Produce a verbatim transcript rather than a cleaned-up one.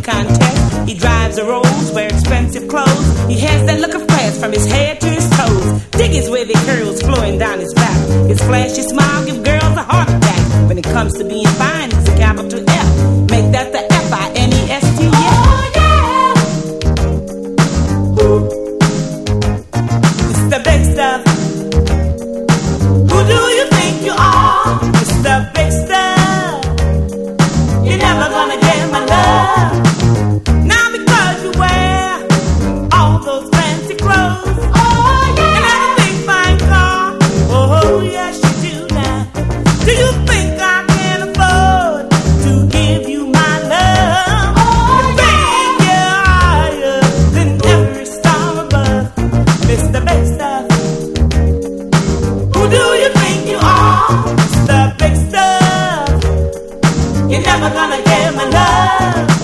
contest. He drives a Rolls, wear expensive clothes. He has that look of class from his head to his toes. Dig his wavy curls flowing down his back. His flashy smile give girls a heart attack. When it comes to being fine, he's a capital F. Make that the F I N E S T, yeah. Oh, yeah. It's the big stuff. Who do you think you are? It's the big stuff. You're never gonna get my love. Now because you wear all those fancy clothes. Oh, yeah. And have a big fine car. Oh, yes you do now. Do you think I can afford to give you my love? Oh, You think you're higher than every star above. Mister Big Stuff. Who do you think you are? It's the big stuff. You're never gonna get my love.